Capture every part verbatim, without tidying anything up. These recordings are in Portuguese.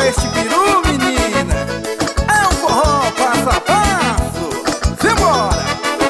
pega este peru, menina. É um forró passo a passo. Simbora!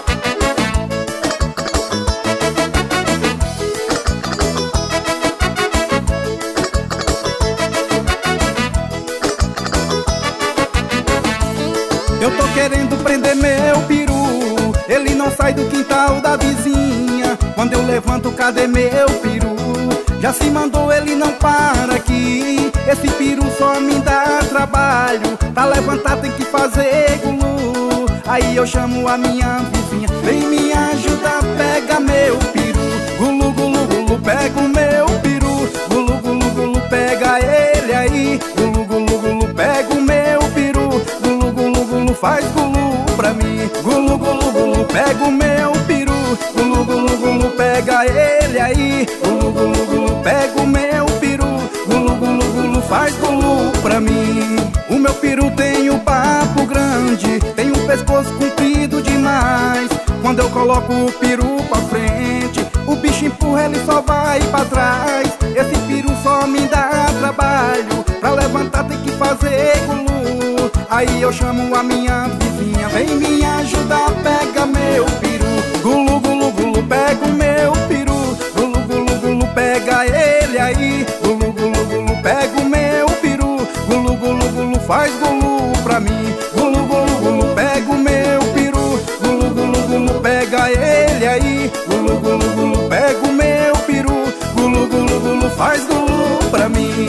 Eu tô querendo prender meu peru, ele não sai do quintal da vizinha. Quando eu levanto, cadê meu peru? Já se mandou, ele não para aqui. Esse peru só me dá trabalho. Pra levantar tem que fazer gulu. Aí eu chamo a minha vizinha, vem me ajudar, pega meu peru. Gulu, gulu, gulu, pega o meu peru. Gulu, gulu, gulu, pega ele aí. Gulu, gulu, gulu, pega o meu peru. Gulu, gulu, gulu, faz gulu pra mim. Gulu, gulu, gulu, pega o meu peru. Gulu, gulu, gulu, pega ele aí. Gulu, gulu, gulu, pega o meu peru. Gulu, gulu, gulu, faz gulu pra mim. O meu peru tem um papo grande, tem um pescoço comprido demais. Quando eu coloco o peru pra frente, o bicho empurra, ele só vai pra trás. Esse peru só me dá trabalho. Pra levantar tem que fazer gulu. Aí eu chamo a minha vizinha, vem me ajudar, pega meu peru. Gulu, gulu, gulu, pega o meu peru. Gulu, gulu, gulu, pega ele aí. Gulu, gulu, gulu, pega o meu peru. Gulu, gulu, gulu, faz gulu pra mim. Gulu, gulu, gulu, pega o meu peru. Gulu, gulu, gulu, pega ele aí. Gulu, gulu, gulu, pega o meu peru. Gulu, gulu, gulu, faz gulu pra mim.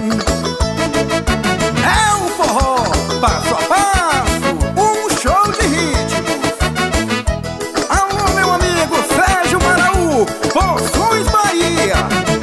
É um forró passo a passo, um show de ritmos. Alô, meu amigo Sérgio Maraú, Poções, Bahia.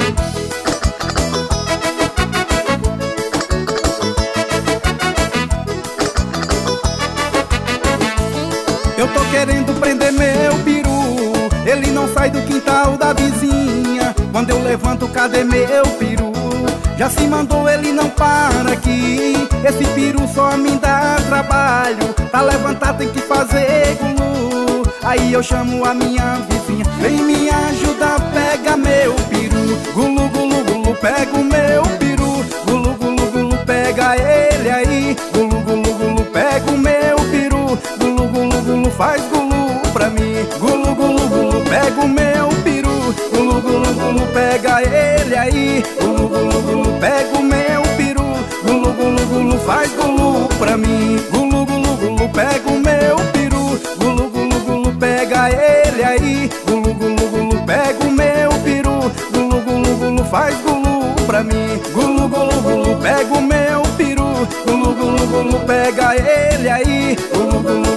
Eu tô querendo prender meu peru, ele não sai do quintal da vizinha. Quando eu levanto, cadê meu peru? Já se mandou, ele não para aqui. Esse peru só me dá trabalho. Pra levantar tem que fazer gulu. Aí eu chamo a minha vizinha, vem me ajudar, pega meu peru. Gulu, gulu, gulu, pega o meu peru. Gulu, gulu, gulu, pega ele aí. Gulu, gulu, gulu, pega o meu peru. Gulu, gulu, gulu, faz gulu pra mim. Gulu, gulu, gulu, pega o meu peru. Gulu, gulu, gulu, pega ele aí. Gulu, gulu, gulu, pega o meu peru. Gulu, gulu, gulu, faz gulu pra mim. Gulu, gulu, gulu, pega o meu peru. Gulu, gulu, gulu, pega ele aí. Gulu, gulu, gulu, pega o meu peru. Gulu, gulu, gulu, faz gulu pra mim. Gulu, gulu, gulu, pega o meu peru. Gulu, gulu, gulu, pega ele aí. Gulu, gulu,